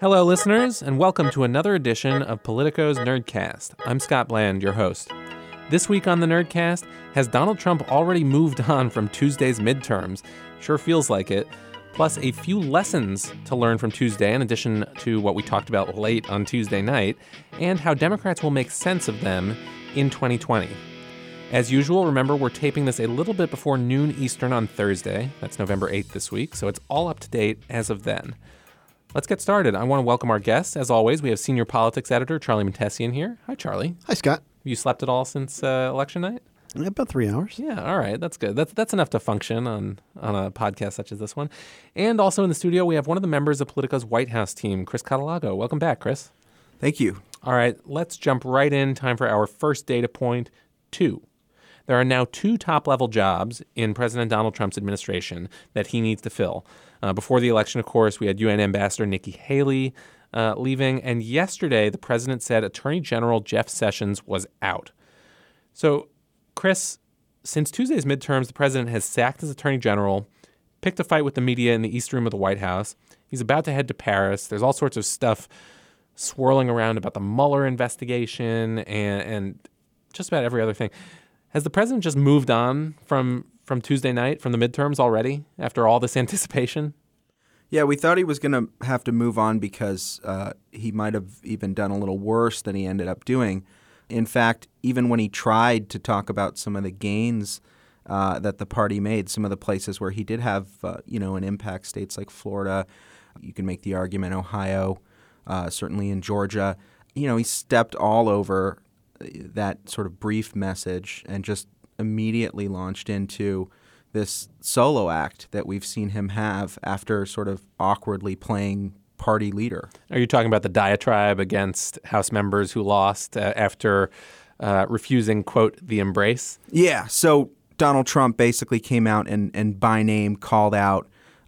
Hello, listeners, and welcome to another edition of Politico's Nerdcast. I'm Scott Bland, your host. This week on the Nerdcast, has Donald Trump already moved on from Tuesday's midterms? Sure feels like it. Plus, a few lessons to learn from Tuesday, in addition to what we talked about late on Tuesday night, and how Democrats will make sense of them in 2020. As usual, remember, we're taping this a little bit before noon Eastern on Thursday. That's November 8th this week, so it's all up to date as of then. Let's get started. I want to welcome our guests. As always, we have senior politics editor Charlie Montesian here. Hi, Charlie. Hi, Scott. Have you slept at all since election night? About 3 hours. Yeah, all right. That's good. That's enough to function on a podcast such as this one. And also in the studio, we have one of the members of Politico's White House team, Chris Catalogo. Welcome back, Chris. Thank you. All right, let's jump right in. Time for our first data point, 2. There are now 2 top-level jobs in President Donald Trump's administration that he needs to fill. Before the election, of course, we had UN Ambassador Nikki Haley leaving. And yesterday, the president said Attorney General Jeff Sessions was out. So, Chris, since Tuesday's midterms, the president has sacked his attorney general, picked a fight with the media in the East Room of the White House. He's about to head to Paris. There's all sorts of stuff swirling around about the Mueller investigation and just about every other thing. Has the president just moved on from Tuesday night, from the midterms already, after all this anticipation? Yeah, we thought he was going to have to move on because he might have even done a little worse than he ended up doing. In fact, even when he tried to talk about some of the gains that the party made, some of the places where he did have, an impact, states like Florida, you can make the argument, Ohio, certainly in Georgia, he stepped all over that sort of brief message and just immediately launched into this solo act that we've seen him have after sort of awkwardly playing party leader. Are you talking about the diatribe against House members who lost after refusing, quote, the embrace? Yeah. So Donald Trump basically came out and by name called out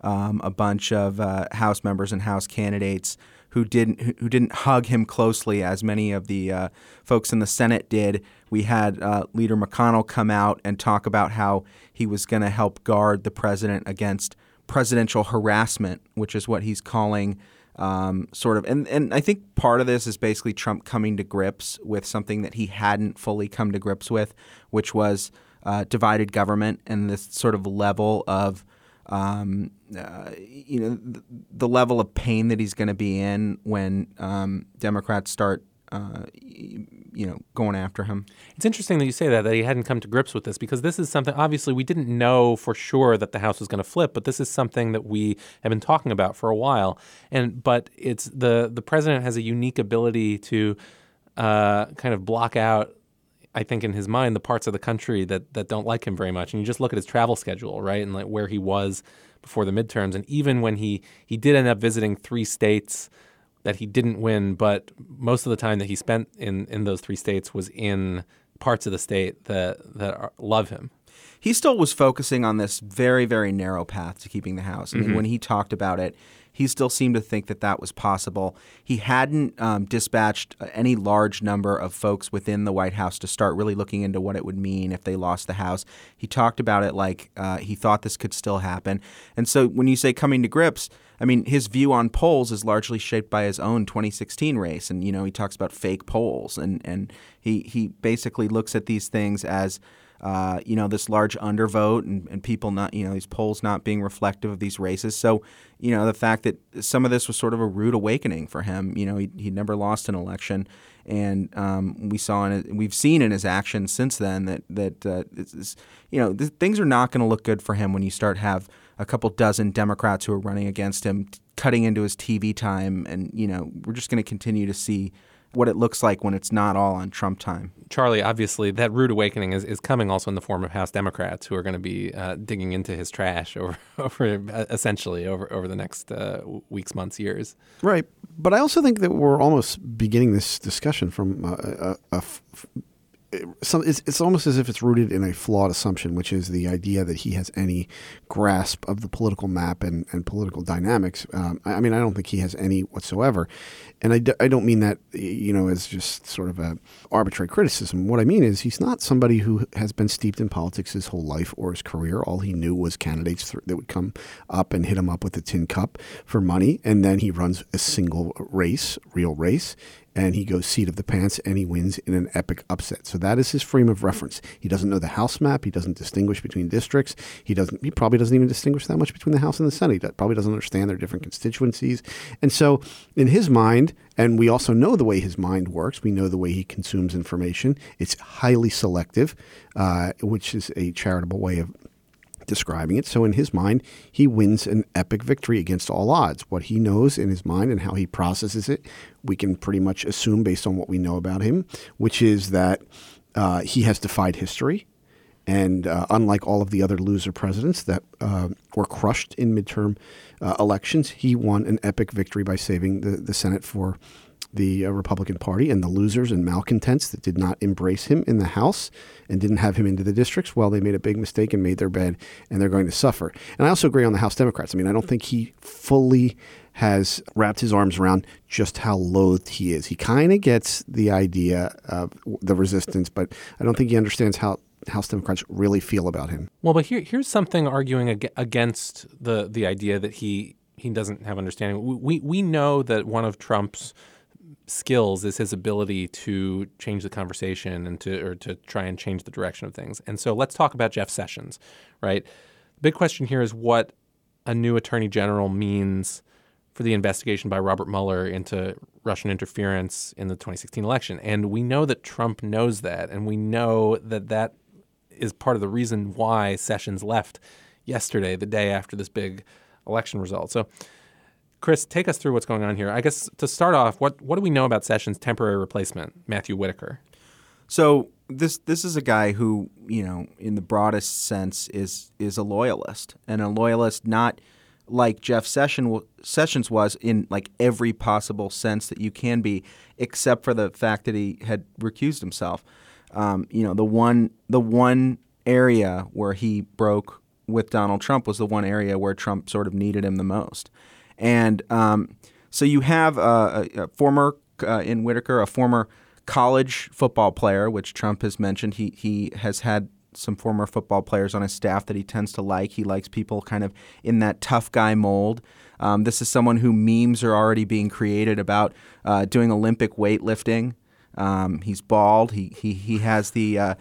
a bunch of House members and House candidates who didn't hug him closely as many of the folks in the Senate did. We had Leader McConnell come out and talk about how he was going to help guard the president against presidential harassment, which is what he's calling sort of. And I think part of this is basically Trump coming to grips with something that he hadn't fully come to grips with, which was divided government and this sort of level of the level of pain that he's going to be in when Democrats start, going after him. It's interesting that you say that he hadn't come to grips with this, because this is something, obviously, we didn't know for sure that the House was going to flip, but this is something that we have been talking about for a while. But it's the president has a unique ability to kind of block out, I think, in his mind, the parts of the country that don't like him very much. And you just look at his travel schedule, right, and like where he was before the midterms. And even when he did end up visiting 3 states that he didn't win, but most of the time that he spent in those 3 states was in parts of the state that love him. He still was focusing on this very, very narrow path to keeping the House. I mean, when he talked about it, he still seemed to think that was possible. He hadn't dispatched any large number of folks within the White House to start really looking into what it would mean if they lost the House. He talked about it like he thought this could still happen. And so when you say coming to grips, I mean, his view on polls is largely shaped by his own 2016 race. And, he talks about fake polls. And he basically looks at these things as this large undervote and people not, these polls not being reflective of these races. So, the fact that some of this was sort of a rude awakening for him. He never lost an election, and we've seen in his actions since then that things are not going to look good for him when you start have a couple dozen Democrats who are running against him, cutting into his TV time, and we're just going to continue to see what it looks like when it's not all on Trump time. Charlie, obviously, that rude awakening is coming also in the form of House Democrats who are going to be digging into his trash over the next weeks, months, years. Right. But I also think that we're almost beginning this discussion from it's almost as if it's rooted in a flawed assumption, which is the idea that he has any grasp of the political map and political dynamics. I mean, I don't think he has any whatsoever. And I don't mean that, as just sort of a arbitrary criticism. What I mean is he's not somebody who has been steeped in politics his whole life or his career. All he knew was candidates that would come up and hit him up with a tin cup for money. And then he runs a single race, real race. And he goes seat of the pants, and he wins in an epic upset. So that is his frame of reference. He doesn't know the House map. He doesn't distinguish between districts. He probably doesn't even distinguish that much between the House and the Senate. He probably doesn't understand their different constituencies. And so in his mind, and we also know the way his mind works, we know the way he consumes information. It's highly selective, which is a charitable way of describing it. So in his mind, he wins an epic victory against all odds. What he knows in his mind and how he processes it, we can pretty much assume based on what we know about him, which is that he has defied history. And unlike all of the other loser presidents that were crushed in midterm elections, he won an epic victory by saving the Senate for the Republican Party, and the losers and malcontents that did not embrace him in the House and didn't have him into the districts, well, they made a big mistake and made their bed, and they're going to suffer. And I also agree on the House Democrats. I mean, I don't think he fully has wrapped his arms around just how loathed he is. He kind of gets the idea of the resistance, but I don't think he understands how House Democrats really feel about him. Well, but here's something arguing against the idea that he doesn't have understanding. We know that one of Trump's skills is his ability to change the conversation and to try and change the direction of things. And so let's talk about Jeff Sessions, right? The big question here is what a new attorney general means for the investigation by Robert Mueller into Russian interference in the 2016 election. And we know that Trump knows that, and we know that that is part of the reason why Sessions left yesterday, the day after this big election result. So Chris, take us through what's going on here. I guess to start off, what do we know about Sessions' temporary replacement, Matthew Whitaker? So this is a guy who, in the broadest sense, is a loyalist, and a loyalist not like Jeff Sessions was in like every possible sense that you can be, except for the fact that he had recused himself. The one area where he broke with Donald Trump was the one area where Trump sort of needed him the most. And so you have a former, in Whitaker, a former college football player, which Trump has mentioned. He has had some former football players on his staff that he tends to like. He likes people kind of in that tough guy mold. This is someone who memes are already being created about doing Olympic weightlifting. He's bald. He has the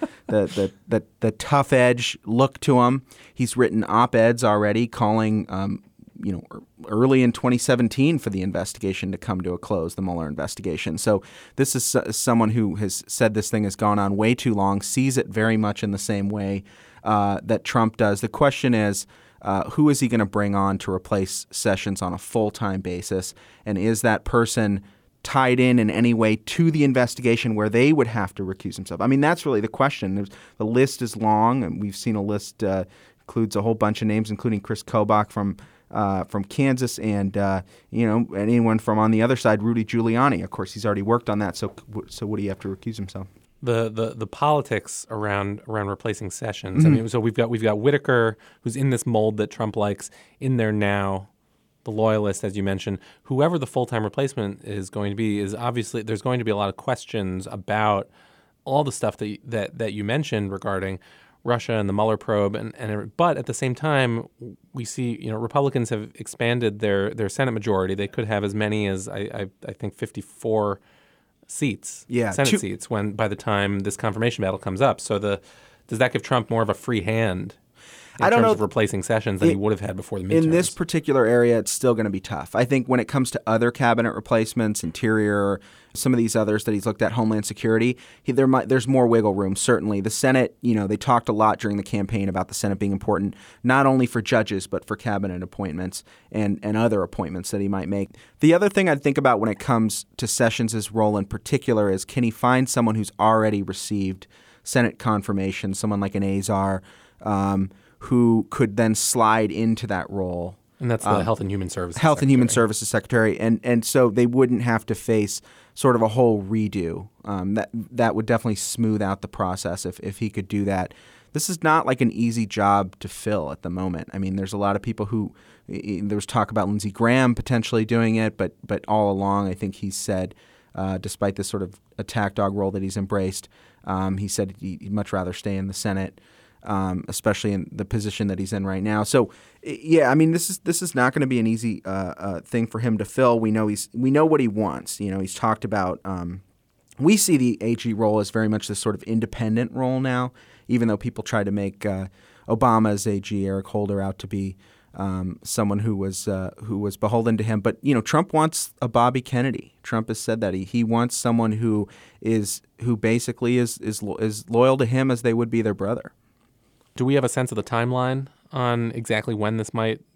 tough edge look to him. He's written op-eds already calling early in 2017 for the investigation to come to a close, the Mueller investigation. So this is someone who has said this thing has gone on way too long, sees it very much in the same way that Trump does. The question is, who is he going to bring on to replace Sessions on a full-time basis? And is that person tied in any way to the investigation where they would have to recuse themselves? I mean, that's really the question. The list is long, and we've seen a list includes a whole bunch of names, including Chris Kobach from Kansas, and anyone from on the other side, Rudy Giuliani. Of course, he's already worked on that. So would he have to recuse himself? The politics around replacing Sessions. Mm-hmm. I mean, so we've got Whitaker, who's in this mold that Trump likes, in there now. The loyalist, as you mentioned, whoever the full-time replacement is going to be, is obviously there's going to be a lot of questions about all the stuff that you mentioned regarding Russia and the Mueller probe, but at the same time, we see Republicans have expanded their Senate majority. They could have as many as I think 54 seats, Senate seats, when by the time this confirmation battle comes up. So does that give Trump more of a free hand in terms of replacing Sessions than he would have had before the midterms? In this particular area, it's still going to be tough. I think when it comes to other cabinet replacements, Interior, some of these others that he's looked at, Homeland Security, there's more wiggle room, certainly. The Senate, they talked a lot during the campaign about the Senate being important, not only for judges, but for cabinet appointments and other appointments that he might make. The other thing I'd think about when it comes to Sessions' role in particular is, can he find someone who's already received Senate confirmation, someone like an Azar, who could then slide into that role. And that's the Health and Human Services Health and Human Services Secretary. And so they wouldn't have to face sort of a whole redo. That would definitely smooth out the process if he could do that. This is not like an easy job to fill at the moment. I mean, there's a lot of people who there was talk about Lindsey Graham potentially doing it, but all along I think he's said, despite this sort of attack dog role that he's embraced, he said he'd much rather stay in the Senate, especially in the position that he's in right now. So, yeah, I mean, this is not going to be an easy thing for him to fill. We know what he wants. You know, he's talked about. We see the AG role as very much this sort of independent role now, even though people try to make Obama's AG, Eric Holder, out to be someone who was beholden to him. But, you know, Trump wants a Bobby Kennedy. Trump has said that he wants someone who basically is loyal to him as they would be their brother. Do we have a sense of the timeline on exactly when this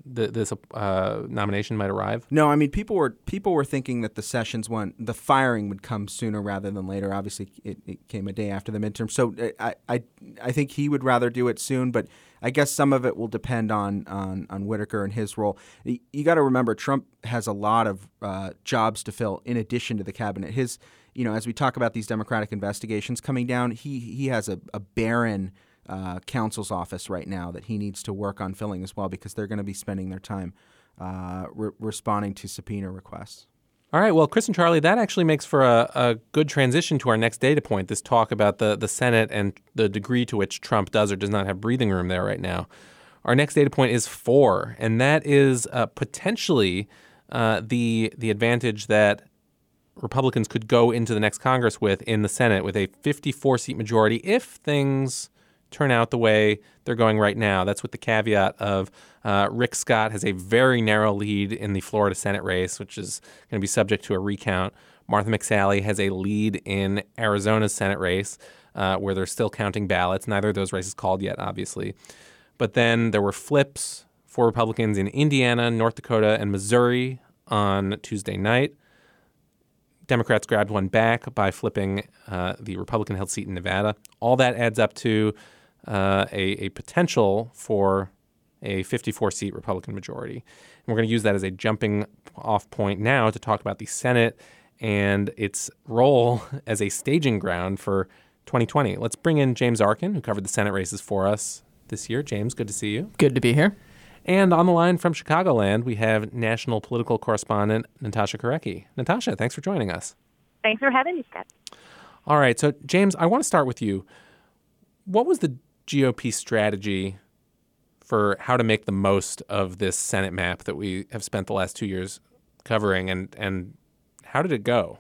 nomination might arrive? No, I mean people were thinking that the firing would come sooner rather than later. Obviously, it came a day after the midterm. So I think he would rather do it soon, but I guess some of it will depend on Whitaker and his role. You got to remember, Trump has a lot of jobs to fill in addition to the cabinet. His, you know, as we talk about these Democratic investigations coming down, he has a barren counsel's office right now that he needs to work on filling as well, because they're going to be spending their time responding to subpoena requests. All right. Well, Chris and Charlie, that actually makes for a good transition to our next data point, this talk about the Senate and the degree to which Trump does or does not have breathing room there right now. Our next data point is 4, and that is potentially the advantage that Republicans could go into the next Congress with in the Senate with a 54-seat majority if things turn out the way they're going right now. That's with the caveat of Rick Scott has a very narrow lead in the Florida Senate race, which is going to be subject to a recount. Martha McSally has a lead in Arizona's Senate race, where they're still counting ballots. Neither of those races called yet, obviously. But then there were flips for Republicans in Indiana, North Dakota, and Missouri on Tuesday night. Democrats grabbed one back by flipping the Republican-held seat in Nevada. All that adds up to a potential for a 54-seat Republican majority. And we're going to use that as a jumping-off point now to talk about the Senate and its role as a staging ground for 2020. Let's bring in James Arkin, who covered the Senate races for us this year. James, good to see you. Good to be here. And on the line from Chicagoland, we have national political correspondent Natasha Korecki. Natasha, thanks for joining us. Thanks for having me, Scott. All right. So, James, I want to start with you. What was the GOP strategy for how to make the most of this Senate map that we have spent the last 2 years covering, and how did it go?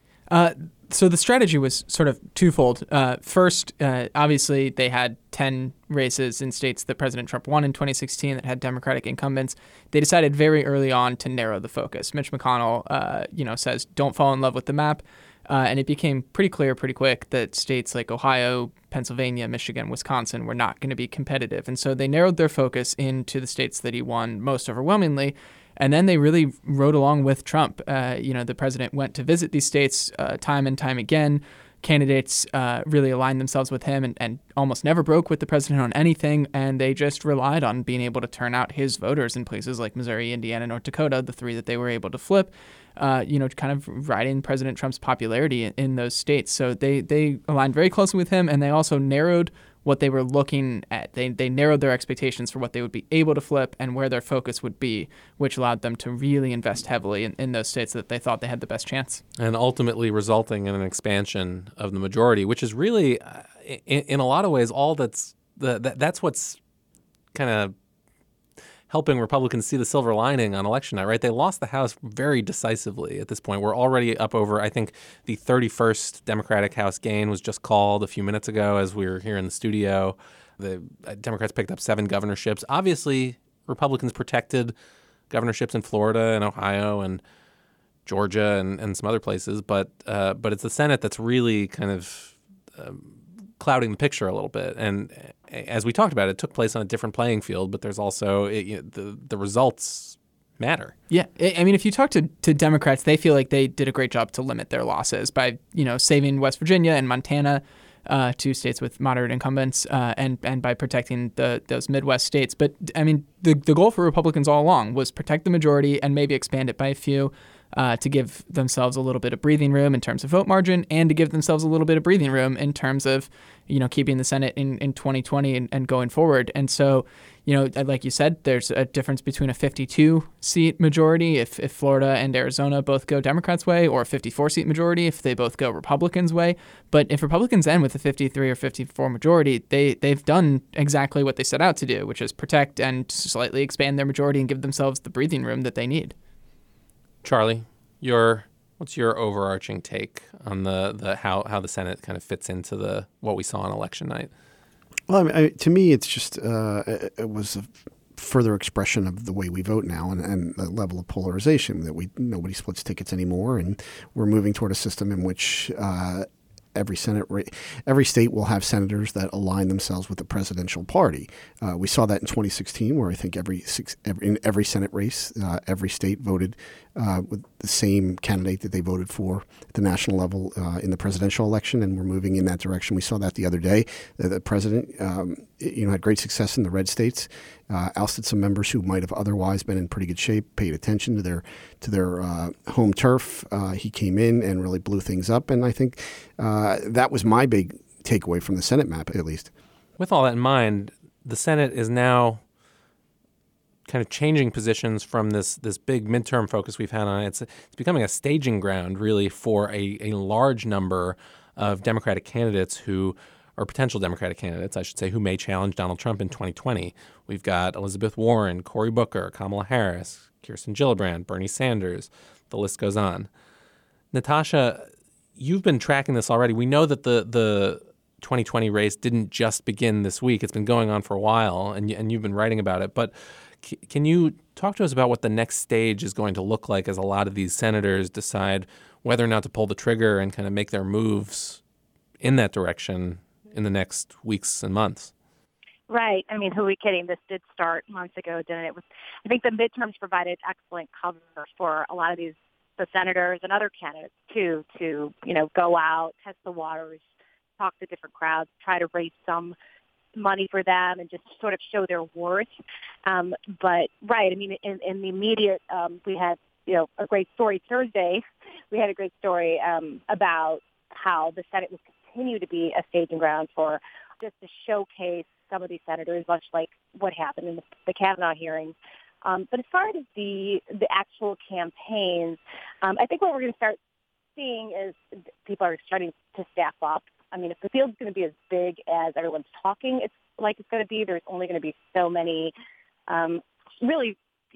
So the strategy was sort of twofold. First, obviously, they had 10 races in states that President Trump won in 2016 that had Democratic incumbents. They decided very early on to narrow the focus. Mitch McConnell, says, don't fall in love with the map. And it became pretty clear pretty quick that states like Ohio, Pennsylvania, Michigan, Wisconsin were not going to be competitive. And so they narrowed their focus into the states that he won most overwhelmingly. And then they really rode along with Trump. The president went to visit these states time and time again. Candidates really aligned themselves with him and almost never broke with the president on anything. And they just relied on being able to turn out his voters in places like Missouri, Indiana, North Dakota, the 3 that they were able to flip, kind of riding President Trump's popularity in those states. So they aligned very closely with him, and they also narrowed what they were looking at. They narrowed their expectations for what they would be able to flip and where their focus would be, which allowed them to really invest heavily in those states that they thought they had the best chance. And ultimately resulting in an expansion of the majority, which is really, in a lot of ways, all that's what's kind of helping Republicans see the silver lining on election night, right? They lost the House very decisively at this point. We're already up over, I think, the 31st Democratic House gain was just called a few minutes ago as we were here in the studio. The Democrats picked up 7 governorships. Obviously, Republicans protected governorships in Florida and Ohio and Georgia and some other places, but it's the Senate that's really kind of clouding the picture a little bit. And as we talked about, it took place on a different playing field, but there's also the results matter. Yeah. I mean, if you talk to Democrats, they feel like they did a great job to limit their losses by, saving West Virginia and Montana to states with moderate incumbents and by protecting those Midwest states. But I mean, the goal for Republicans all along was protect the majority and maybe expand it by a few. To give themselves a little bit of breathing room in terms of vote margin, and to give themselves a little bit of breathing room in terms of, keeping the Senate in 2020 and going forward. And so, like you said, there's a difference between a 52-seat majority if Florida and Arizona both go Democrats' way, or a 54-seat majority if they both go Republicans' way. But if Republicans end with a 53 or 54 majority, they've done exactly what they set out to do, which is protect and slightly expand their majority and give themselves the breathing room that they need. Charlie, what's your overarching take on the how the Senate kind of fits into what we saw on election night? Well, to me, it's just it was a further expression of the way we vote now and the level of polarization that nobody splits tickets anymore, and we're moving toward a system in which every state will have senators that align themselves with the presidential party. We saw that in 2016, where I think in every Senate race, every state voted with the same candidate that they voted for at the national level in the presidential election, and we're moving in that direction. We saw that the other day. The president, had great success in the red states, ousted some members who might have otherwise been in pretty good shape, paid attention to their home turf. He came in and really blew things up, and I think that was my big takeaway from the Senate map, at least. With all that in mind, the Senate is now kind of changing positions from this big midterm focus we've had on it. It's becoming a staging ground, really, for a large number of Democratic candidates or potential Democratic candidates, I should say, who may challenge Donald Trump in 2020. We've got Elizabeth Warren, Cory Booker, Kamala Harris, Kirsten Gillibrand, Bernie Sanders. The list goes on. Natasha, you've been tracking this already. We know that the 2020 race didn't just begin this week. It's been going on for a while, and you've been writing about it. But can you talk to us about what the next stage is going to look like as a lot of these senators decide whether or not to pull the trigger and kind of make their moves in that direction in the next weeks and months? Right. I mean, who are we kidding? This did start months ago, didn't it? I think the midterms provided excellent cover for a lot of the senators and other candidates, too, to, go out, test the waters, talk to different crowds, try to raise some money for them and just sort of show their worth. But, right, I mean, in the immediate, we had, a great story Thursday. We had a great story about how the Senate will continue to be a staging ground for just to showcase some of these senators, much like what happened in the Kavanaugh hearings. But as far as the actual campaigns, I think what we're going to start seeing is people are starting to staff up. I mean, if the field's going to be as big as everyone's talking it's going to be, there's only going to be so many really,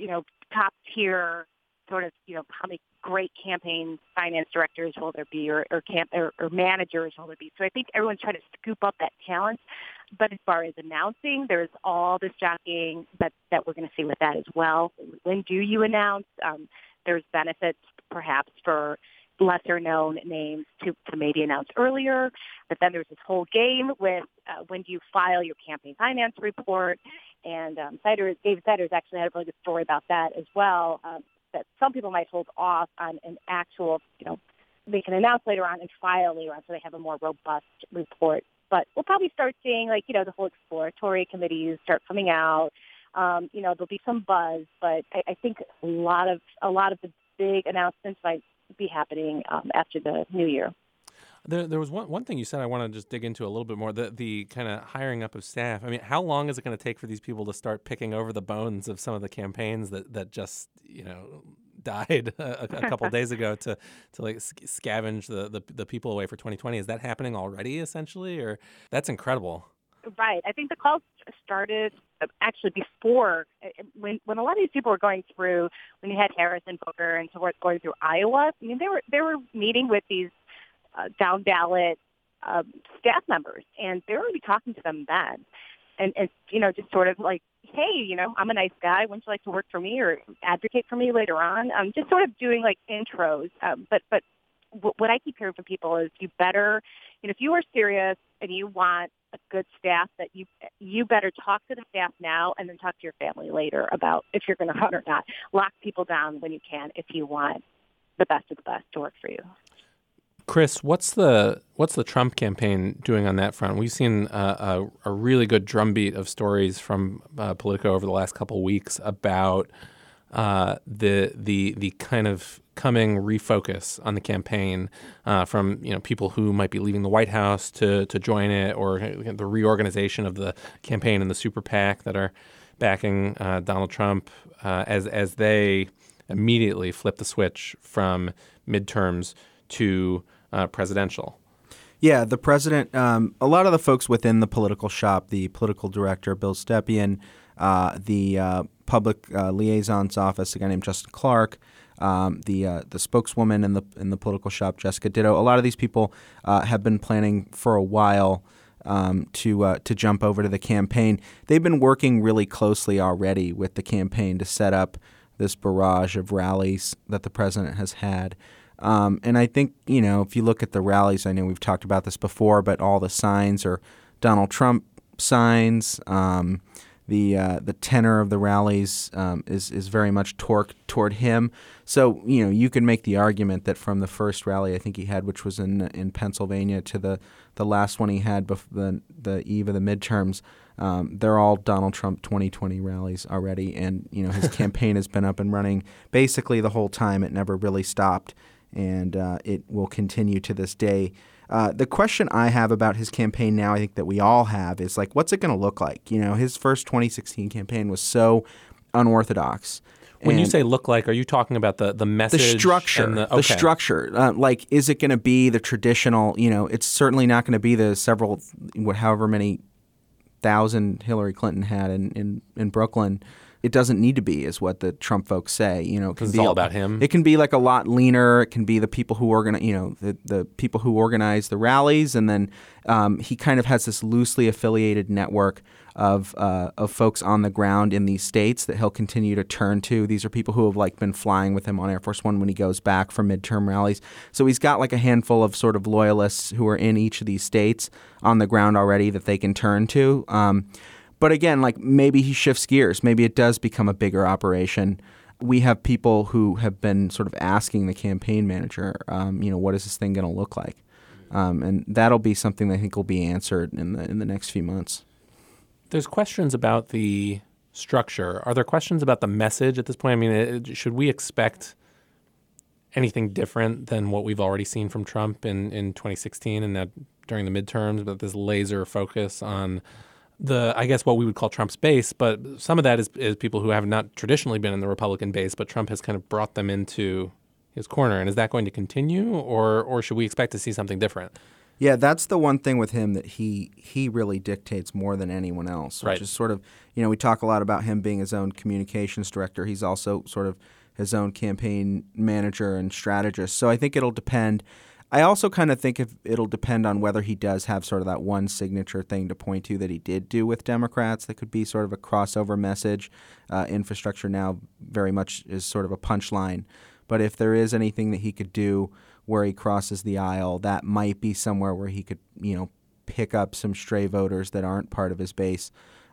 top-tier sort of, how many great campaign finance directors will there be or managers will there be. So I think everyone's trying to scoop up that talent. But as far as announcing, there's all this jockeying that we're going to see with that as well. When do you announce? There's benefits perhaps for lesser-known names to maybe announce earlier. But then there's this whole game with when do you file your campaign finance report. And David Siders actually had a really good story about that as well, that some people might hold off on an actual, they can announce later on and file later on so they have a more robust report. But we'll probably start seeing, the whole exploratory committees start coming out. There'll be some buzz, but I think a lot of the big announcements might be happening after the new year. There was one thing you said I want to just dig into a little bit more, the kind of hiring up of staff. I mean, how long is it going to take for these people to start picking over the bones of some of the campaigns that just, died a couple days ago to scavenge the people away for 2020? Is that happening already, essentially? Or that's incredible. Right. I think the calls started actually before, when a lot of these people were going through, when you had Harris and Booker and so forth going through Iowa. I mean, they were meeting with these down ballot staff members, and they were already talking to them then, and just sort of like, hey, I'm a nice guy. Wouldn't you like to work for me or advocate for me later on? Just sort of doing like intros. But what I keep hearing from people is you better, if you are serious and you want a good staff, that you better talk to the staff now and then talk to your family later about if you're going to run or not. Lock people down when you can if you want the best of the best to work for you. Chris, what's the Trump campaign doing on that front? We've seen a really good drumbeat of stories from Politico over the last couple of weeks about the kind of coming refocus on the campaign from people who might be leaving the White House to join it, or the reorganization of the campaign and the super PAC that are backing Donald Trump as they immediately flip the switch from midterms to presidential. Yeah, the president, a lot of the folks within the political shop, the political director, Bill Stepien, the public liaison's office, a guy named Justin Clark, the spokeswoman in the political shop, Jessica Ditto. A lot of these people have been planning for a while to jump over to the campaign. They've been working really closely already with the campaign to set up this barrage of rallies that the president has had. And I think, if you look at the rallies, I know we've talked about this before, but all the signs are Donald Trump signs. The tenor of the rallies is very much toward him. So, you can make the argument that from the first rally I think he had, which was in Pennsylvania, to the last one he had before the eve of the midterms, they're all Donald Trump 2020 rallies already. And, his campaign has been up and running basically the whole time. It never really stopped. And it will continue to this day. The question I have about his campaign now, I think that we all have, is like, what's it going to look like? His first 2016 campaign was so unorthodox. When you say look like, are you talking about the message? The structure. And the structure. Like, is it going to be the traditional, it's certainly not going to be the however many thousand Hillary Clinton had in Brooklyn. It doesn't need to be, is what the Trump folks say. It can it's be all about him. It can be like a lot leaner. It can be the people who organize, the people who organize the rallies, and then he kind of has this loosely affiliated network of folks on the ground in these states that he'll continue to turn to. These are people who have been flying with him on Air Force One when he goes back for midterm rallies. So he's got a handful of sort of loyalists who are in each of these states on the ground already that they can turn to. But again, maybe he shifts gears. Maybe it does become a bigger operation. We have people who have been sort of asking the campaign manager, what is this thing going to look like? And that'll be something that I think will be answered in the next few months. There's questions about the structure. Are there questions about the message at this point? I mean, should we expect anything different than what we've already seen from Trump in 2016 and that during the midterms, but this laser focus on I guess what we would call Trump's base, but some of that is people who have not traditionally been in the Republican base, but Trump has kind of brought them into his corner. And is that going to continue, or should we expect to see something different? Yeah, that's the one thing with him that he really dictates more than anyone else, which is sort of, we talk a lot about him being his own communications director. He's also sort of his own campaign manager and strategist. So I think it'll depend. I also kind of think it'll depend on whether he does have sort of that one signature thing to point to that he did do with Democrats that could be sort of a crossover message. Infrastructure now very much is sort of a punchline. But if there is anything that he could do where he crosses the aisle, that might be somewhere where he could, pick up some stray voters that aren't part of his base.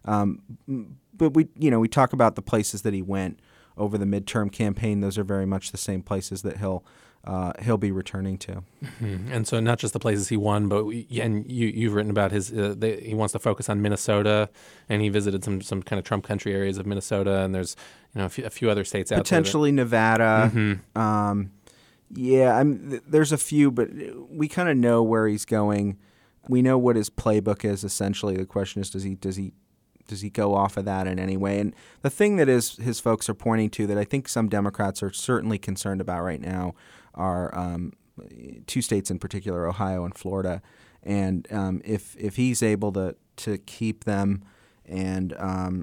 But we talk about the places that he went over the midterm campaign. Those are very much the same places that he'll be returning to. Mm-hmm. And so not just the places he won, but you've written about he wants to focus on Minnesota, and he visited some kind of Trump country areas of Minnesota, and there's a few other states out there. Potentially Nevada. Mm-hmm. There's a few, but we kind of know where he's going. We know what his playbook is. Essentially, the question is, does he go off of that in any way? And the thing that his folks are pointing to that I think some Democrats are certainly concerned about right now are two states in particular, Ohio and Florida. And if he's able to keep them and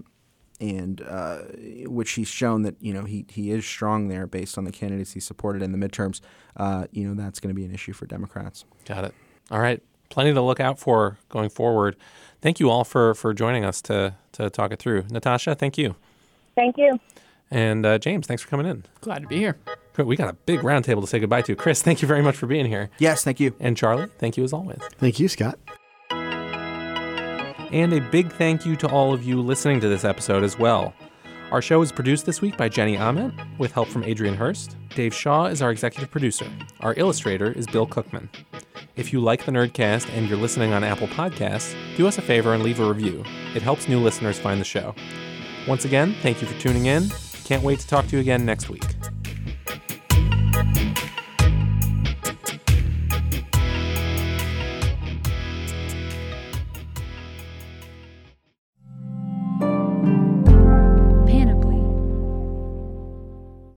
which he's shown that he is strong there based on the candidates he supported in the midterms, that's going to be an issue for Democrats. Got it. All right. Plenty to look out for going forward. Thank you all for joining us to talk it through. Natasha, thank you. Thank you. And James, thanks for coming in. Glad to be here. Good. We got a big roundtable to say goodbye to. Chris, thank you very much for being here. Yes, thank you. And Charlie, thank you as always. Thank you, Scott. And a big thank you to all of you listening to this episode as well. Our show is produced this week by Jenny Ament, with help from Adrian Hurst. Dave Shaw is our executive producer. Our illustrator is Bill Cookman. If you like the Nerdcast and you're listening on Apple Podcasts, do us a favor and leave a review. It helps new listeners find the show. Once again, thank you for tuning in. Can't wait to talk to you again next week.